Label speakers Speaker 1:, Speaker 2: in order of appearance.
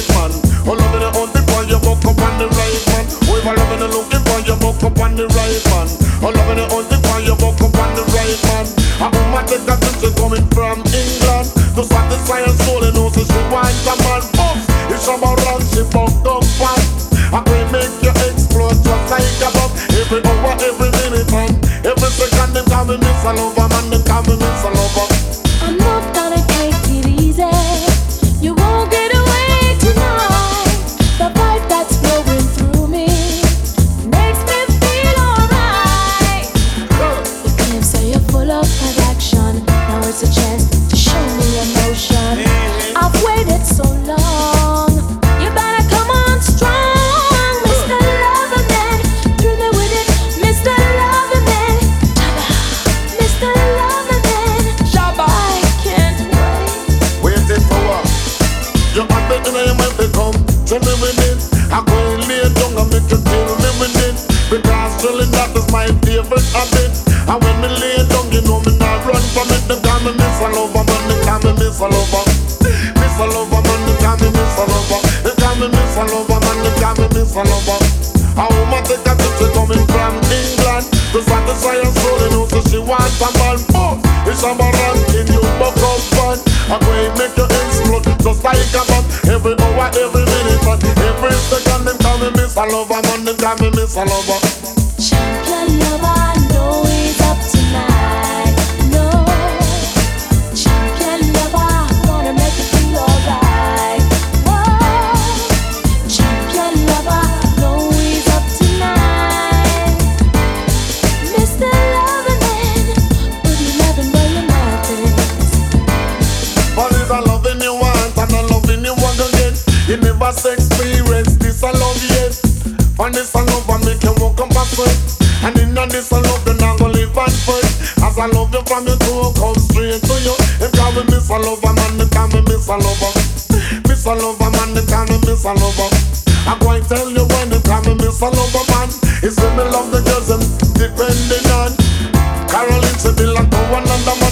Speaker 1: right man. Oh, loving the hunting for you, buck up on the right man. Oh, if I loving the looking for you, buck up on the right man. Oh, loving the hunting for you, buck up on the right man. A woman take a trip, she coming from England to satisfy her soul, and also she wants a man. It's about run, she bucked up fast. I can make you explode just like a bomb. Every hour, every minute, man. Every second, them call me Miss Lover, man. Them call me Miss Lover.
Speaker 2: I'm not gonna take it easy. You won't get away tonight. The vibe that's flowing through me makes me feel alright. You claim say you're full of attraction. Now it's a chance to show me emotion. I've waited so long. You better come on strong, Mr. Loverman. Thrill me with it, Mr. Loverman. Mr. Loverman. I can't wait.
Speaker 1: Waiting for what? You have it in your mind to come. Tell me with it. I go and lay down and make you feel me with it. Because thrilling that is my favorite habit. And when me lay down, you know me not run from it. Them call me Miss Lover, man. Them call me Miss Lover. Miss Lover, man. Them call me Miss Lover. They call me Miss Lover, man. They call me Miss Lover. A woman take a trip, she coming from England to satisfy her soul, and also she wants a man. It's a man in you, buck up fun. I go and make you explode just like a bomb. Every hour, every minute, man. Every second, them call me Miss Lover, man. Them call me Miss Lover.
Speaker 2: Champion lover, know he's up tonight. No, champion lover, gonna make you feel alright. Whoa, champion lover, know he's up tonight. Mr. Loverman, put your loving where your mouth is.
Speaker 1: But it's a loving you want and a loving you want again. You never experience this a love yet. And this a love I make you walk up a sweat. And in this a love you not gonna live and fight. As I love you from your toe, come straight to you. If call me Miss Lover, man, they call me Miss Lover. Miss Lover, man, they call me Miss Lover. I'm going to tell you when they call me Miss Lover, man. It's when me love the girls and depending on Caroline, she be like the one and the